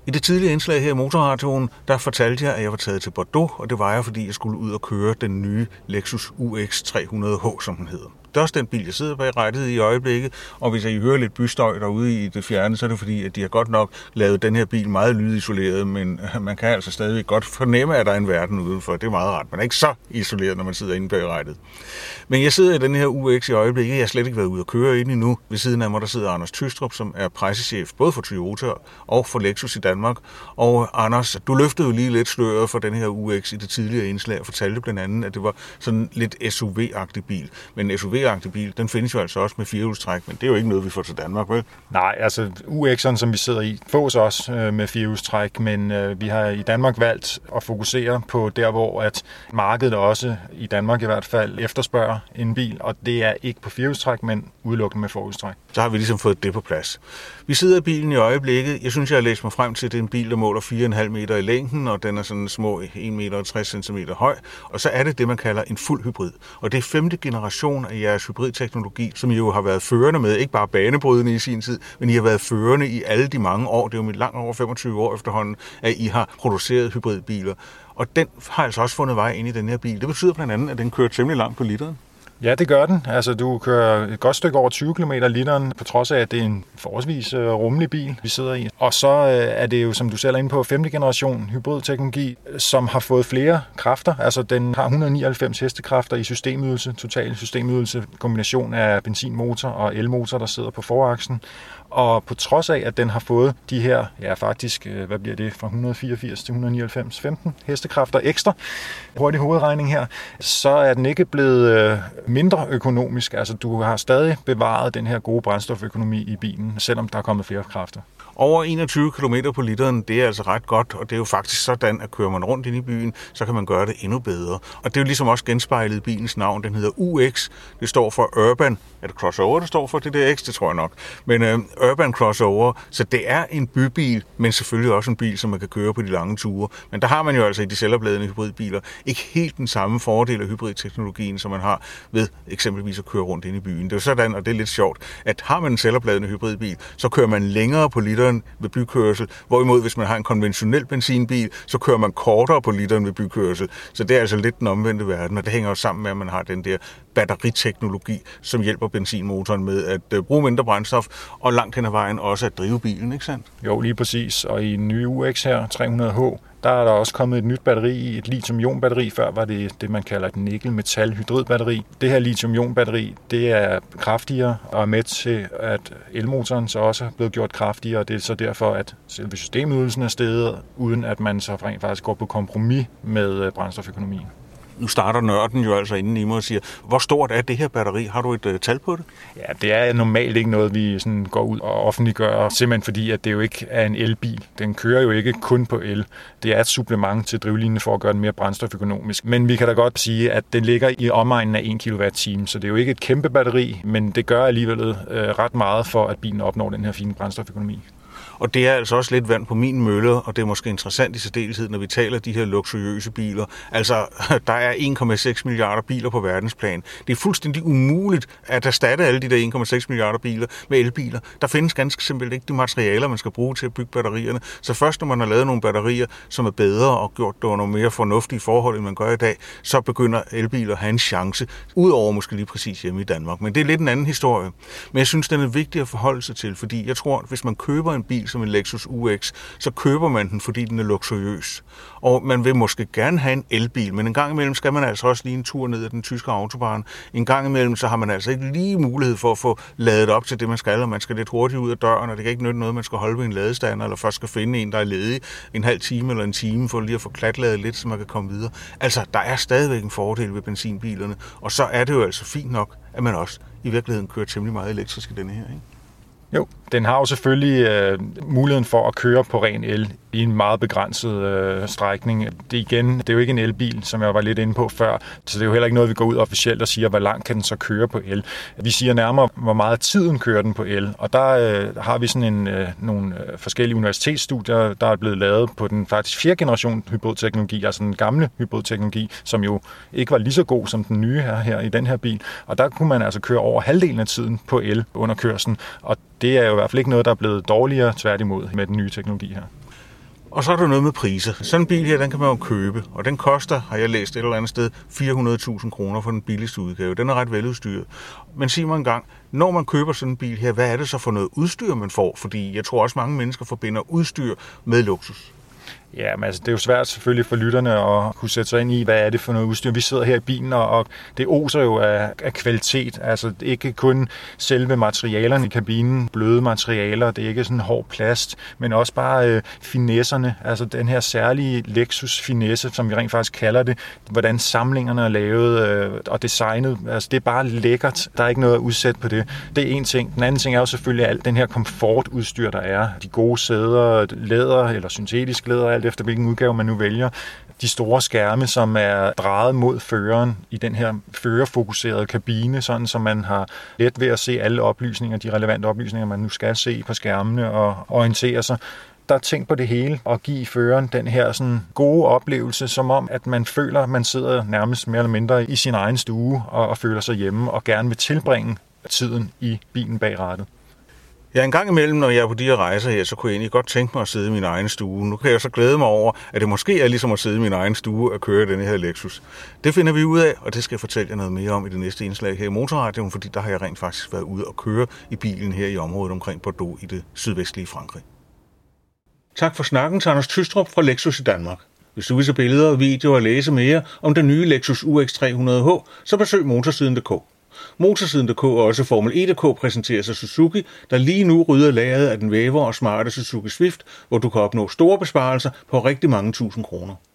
I det tidlige indslag her i Motorradioen, der fortalte jeg, at jeg var taget til Bordeaux, og det var jeg, fordi jeg skulle ud og køre den nye Lexus UX 300H, som den hedder. Det er også den bil, jeg sidder bag rattet i øjeblikket, og hvis I hører lidt bystøj derude i det fjerne, så er det fordi, at de har godt nok lavet den her bil meget lydisoleret, men man kan altså stadig godt fornemme, at der er en verden udenfor. Det er meget rart. Man er ikke så isoleret, når man sidder inde bag rattet. Men jeg sidder i den her UX i øjeblikket. Jeg har slet ikke været ude at køre ind endnu. Ved siden af mig, der sidder Anders Tystrup, som er pressechef både for Toyota og for Lexus i Danmark. Og Anders, du løftede jo lige lidt sløret for den her UX i det tidligere indslag og fortalte blandt andet, at det var sådan lidt SUV-agtig bil. Men en SUV-agtig bil, den findes jo altså også med firehjulstræk, men det er jo ikke noget, vi får til Danmark, vel? Nej, altså UX'eren, som vi sidder i, fås også med firehjulstræk, men vi har i Danmark valgt at fokusere på der, hvor at markedet også, i Danmark i hvert fald, efterspørger en bil, og det er ikke på firehjulstræk, men udelukkende med forhjulstræk. Så har vi ligesom fået det på plads. Vi sidder i bilen i øjeblikket. Jeg synes, jeg har læst mig frem til, at det er en bil, der måler 4,5 meter i længden, og den er sådan små 1,60 meter høj. Og så er det, man kalder en fuld hybrid. Og det er 5. generation af jeres hybridteknologi, som I jo har været førende med, ikke bare banebrydende i sin tid, men I har været førende i alle de mange år. Det er jo langt over 25 år efterhånden, at I har produceret hybridbiler. Og den har altså også fundet vej ind i den her bil. Det betyder blandt andet, at den kører temmelig langt på literen. Ja, det gør den. Altså, du kører et godt stykke over 20 km literen, på trods af, at det er en forholdsvis rummelig bil, vi sidder i. Og så er det jo, som du selv er inde på, 5. generation hybridteknologi, som har fået flere kræfter. Altså, den har 199 hestekræfter i systemydelse, total systemydelse, kombination af benzinmotor og elmotor, der sidder på foraksen. Og på trods af, at den har fået de her, ja faktisk, hvad bliver det, fra 184 til 199, 15 hestekræfter ekstra, hurtig hovedregning her, så er den ikke blevet mindre økonomisk. Altså, du har stadig bevaret den her gode brændstoføkonomi i bilen, selvom der er kommet flere kræfter. Over 21 km på literen, det er altså ret godt, og det er jo faktisk sådan, at kører man rundt ind i byen, så kan man gøre det endnu bedre. Og det er jo ligesom også genspejlet i bilens navn. Den hedder UX. Det står for Urban. Er det crossover, det står for? Det der X, det tror jeg nok. Men Urban Crossover, så det er en bybil, men selvfølgelig også en bil, som man kan køre på de lange ture. Men der har man jo altså i de selvopladende hybridbiler ikke helt den samme fordel af hybridteknologien, som man har ved eksempelvis at køre rundt ind i byen. Det er jo sådan, og det er lidt sjovt, at har man en selvopladende hybridbil, så kører man længere på literen ved bykørsel, hvorimod hvis man har en konventionel benzinbil, så kører man kortere på literen ved bykørsel. Så det er altså lidt den omvendte verden, og det hænger jo sammen med, at man har den der batteriteknologi, som hjælper benzinmotoren med at bruge mindre brændstof, og langt hen ad vejen også at drive bilen, ikke sandt? Jo, lige præcis. Og i den nye UX her, 300H, der er der også kommet et nyt batteri, et lithium-ion-batteri. Før var det man kalder et nikkel-metal-hydrid-batteri. Det her lithium-ion-batteri, det er kraftigere og er med til, at elmotoren så også er blevet gjort kraftigere. Det er så derfor, at selve systemudelsen er steget, uden at man så rent faktisk går på kompromis med brændstoføkonomien. Nu starter nørden jo altså inden i mig og siger, hvor stort er det her batteri? Har du et tal på det? Ja, det er normalt ikke noget, vi sådan går ud og offentliggør, simpelthen fordi, at det jo ikke er en elbil. Den kører jo ikke kun på el. Det er et supplement til drivlinjen for at gøre den mere brændstoføkonomisk. Men vi kan da godt sige, at den ligger i omegnen af 1 kWh, så det er jo ikke et kæmpe batteri, men det gør alligevel ret meget for, at bilen opnår den her fine brændstoføkonomi. Og det er altså også lidt vand på min mølle, og det er måske interessant i særdeleshed, når vi taler de her luksuriøse biler. Altså, der er 1,6 milliarder biler på verdensplan. Det er fuldstændig umuligt at erstatte alle de der 1,6 milliarder biler med elbiler. Der findes ganske simpelt ikke de materialer, man skal bruge til at bygge batterierne. Så først når man har lavet nogle batterier, som er bedre og gjort det under nogle mere fornuftige forhold, end man gør i dag, så begynder elbiler at have en chance, udover måske lige præcis hjemme i Danmark. Men det er lidt en anden historie. Men jeg synes, den er vigtig at forholde sig til, fordi jeg tror, at hvis man køber en bil som en Lexus UX, så køber man den, fordi den er luksuriøs. Og man vil måske gerne have en elbil, men en gang imellem skal man altså også lige en tur ned ad den tyske autobahn. En gang imellem, så har man altså ikke lige mulighed for at få ladet op til det, man skal, og man skal lidt hurtigt ud af døren, og det kan ikke nytte noget, man skal holde ved en ladestander, eller først skal finde en, der er ledig en halv time eller en time, for lige at få klatladet lidt, så man kan komme videre. Altså, der er stadigvæk en fordel ved benzinbilerne, og så er det jo altså fint nok, at man også i virkeligheden kører temmelig meget elektrisk i denne her, ikke? Jo, den har jo selvfølgelig muligheden for at køre på ren el i en meget begrænset strækning. Det er jo ikke en elbil, som jeg var lidt inde på før, så det er jo heller ikke noget, vi går ud officielt og siger, hvor langt kan den så køre på el. Vi siger nærmere, hvor meget tiden kører den på el, og der har vi sådan nogle forskellige universitetsstudier, der er blevet lavet på den faktisk 4. generation hybridteknologi, altså den gamle hybridteknologi, som jo ikke var lige så god som den nye her i den her bil, og der kunne man altså køre over halvdelen af tiden på el under kørslen, og det er jo i hvert fald ikke noget, der er blevet dårligere tværtimod med den nye teknologi her. Og så er der noget med priser. Sådan en bil her, den kan man jo købe, og den koster, har jeg læst et eller andet sted, 400.000 kroner for den billigste udgave. Den er ret veludstyret. Men sig mig engang, når man køber sådan en bil her, hvad er det så for noget udstyr, man får? Fordi jeg tror også, mange mennesker forbinder udstyr med luksus. Ja, men altså, det er jo svært selvfølgelig for lytterne at kunne sætte sig ind i, hvad er det for noget udstyr. Vi sidder her i bilen, og det oser jo af kvalitet. Altså ikke kun selve materialerne i kabinen, bløde materialer, det er ikke sådan hård plast, men også bare finesserne. Altså den her særlige Lexus-finesse, som vi rent faktisk kalder det. Hvordan samlingerne er lavet og designet. Altså det er bare lækkert. Der er ikke noget at udsætte på det. Det er en ting. Den anden ting er jo selvfølgelig alt den her komfortudstyr, der er. De gode sæder, læder eller syntetisk læder, alt efter hvilken udgave man nu vælger. De store skærme, som er drejet mod føreren i den her førerfokuserede kabine, sådan så man har let ved at se alle oplysninger, de relevante oplysninger, man nu skal se på skærmene og orientere sig. Der er tænkt på det hele og give føreren den her sådan gode oplevelse, som om, at man føler, at man sidder nærmest mere eller mindre i sin egen stue og føler sig hjemme og gerne vil tilbringe tiden i bilen bag rattet. Ja, en gang imellem, når jeg er på de her rejser her, så kunne jeg egentlig godt tænke mig at sidde i min egen stue. Nu kan jeg så glæde mig over, at det måske er ligesom at sidde i min egen stue og køre denne her Lexus. Det finder vi ud af, og det skal jeg fortælle jer noget mere om i det næste indslag her i Motorradioen, fordi der har jeg rent faktisk været ude og køre i bilen her i området omkring Bordeaux i det sydvestlige Frankrig. Tak for snakken til Anders Tystrup fra Lexus i Danmark. Hvis du vil se billeder, videoer og læse mere om den nye Lexus UX 300H, så besøg motorsiden.dk. Motorsiden.dk og også Formel E.dk præsenteres af Suzuki, der lige nu rydder lageret af den vævre og smarte Suzuki Swift, hvor du kan opnå store besparelser på rigtig mange tusind kroner.